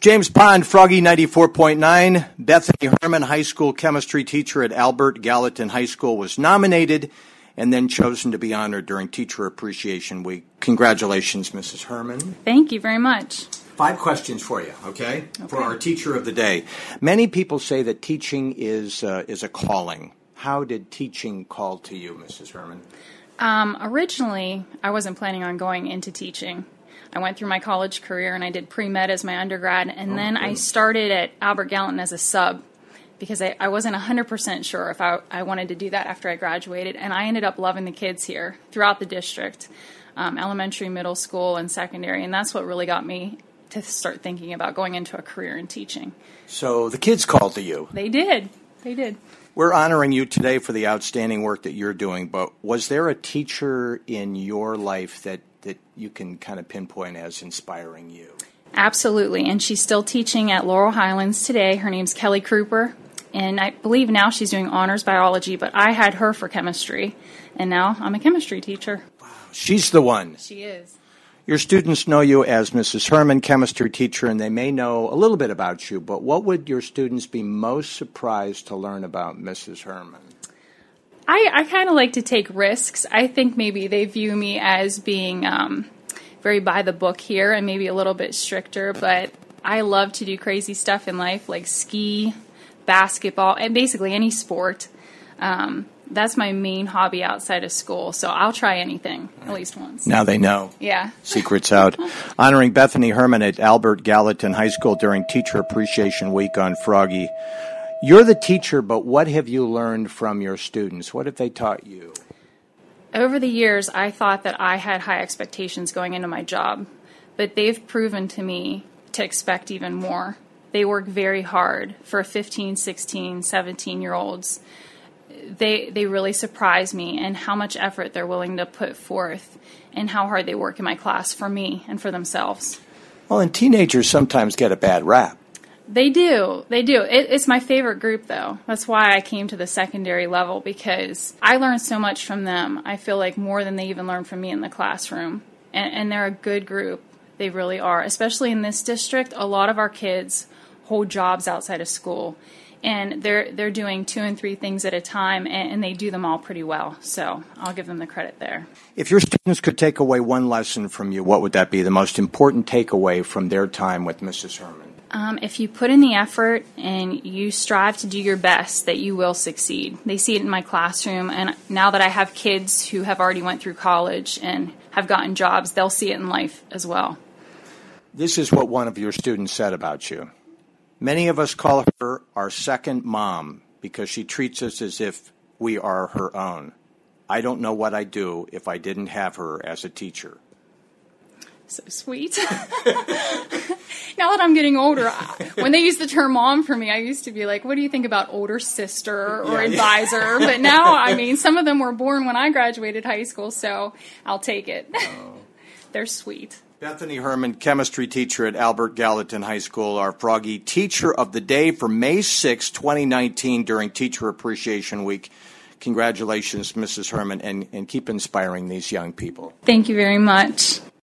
James Pond, Froggy 94.9. Bethany Herman, high school chemistry teacher at Albert Gallatin High School, was nominated and then chosen to be honored during Teacher Appreciation Week. Congratulations, Mrs. Herman. Thank you very much. 5 questions for you, okay? For our teacher of the day. Many people say that teaching is a calling. How did teaching call to you, Mrs. Herman? Originally, I wasn't planning on going into teaching. I went through my college career and I did pre-med as my undergrad, and then I started at Albert Gallatin as a sub because I wasn't 100% sure if I wanted to do that after I graduated, and I ended up loving the kids here throughout the district, elementary, middle school, and secondary, and that's what really got me to start thinking about going into a career in teaching. So the kids called to you. They did. They did. We're honoring you today for the outstanding work that you're doing, but was there a teacher in your life that you can kind of pinpoint as inspiring you? Absolutely, and she's still teaching at Laurel Highlands today. Her name's Kelly Kruper, and I believe now she's doing honors biology, but I had her for chemistry, and now I'm a chemistry teacher. Wow, she's the one. She is. Your students know you as Mrs. Herman, chemistry teacher, and they may know a little bit about you, but what would your students be most surprised to learn about Mrs. Herman? I kind of like to take risks. I think maybe they view me as being very by the book here and maybe a little bit stricter, but I love to do crazy stuff in life like ski, basketball, and basically any sport. That's my main hobby outside of school, so I'll try anything at least once. Now they know. Yeah. Secret's out. Honoring Bethany Herman at Albert Gallatin High School during Teacher Appreciation Week on Froggy. You're the teacher, but what have you learned from your students? What have they taught you? Over the years, I thought that I had high expectations going into my job, but they've proven to me to expect even more. They work very hard for 15, 16, 17-year-olds. They really surprise me in how much effort they're willing to put forth and how hard they work in my class for me and for themselves. Well, and teenagers sometimes get a bad rap. They do. They do. It's my favorite group, though. That's why I came to the secondary level, because I learned so much from them. I feel like more than they even learned from me in the classroom. And they're a good group. They really are. Especially in this district, a lot of our kids hold jobs outside of school. And they're doing 2 and 3 things at a time, and they do them all pretty well. So I'll give them the credit there. If your students could take away one lesson from you, what would that be? The most important takeaway from their time with Mrs. Herman? If you put in the effort and you strive to do your best, that you will succeed. They see it in my classroom, and now that I have kids who have already went through college and have gotten jobs, they'll see it in life as well. This is what one of your students said about you. Many of us call her our second mom because she treats us as if we are her own. I don't know what I'd do if I didn't have her as a teacher. So sweet. Now that I'm getting older, when they used the term mom for me, I used to be like, what do you think about older sister or advisor? But now, I mean, some of them were born when I graduated high school, so I'll take it. Oh. They're sweet. Bethany Herman, chemistry teacher at Albert Gallatin High School, our Froggy Teacher of the Day for May 6, 2019 during Teacher Appreciation Week. Congratulations, Mrs. Herman, and keep inspiring these young people. Thank you very much.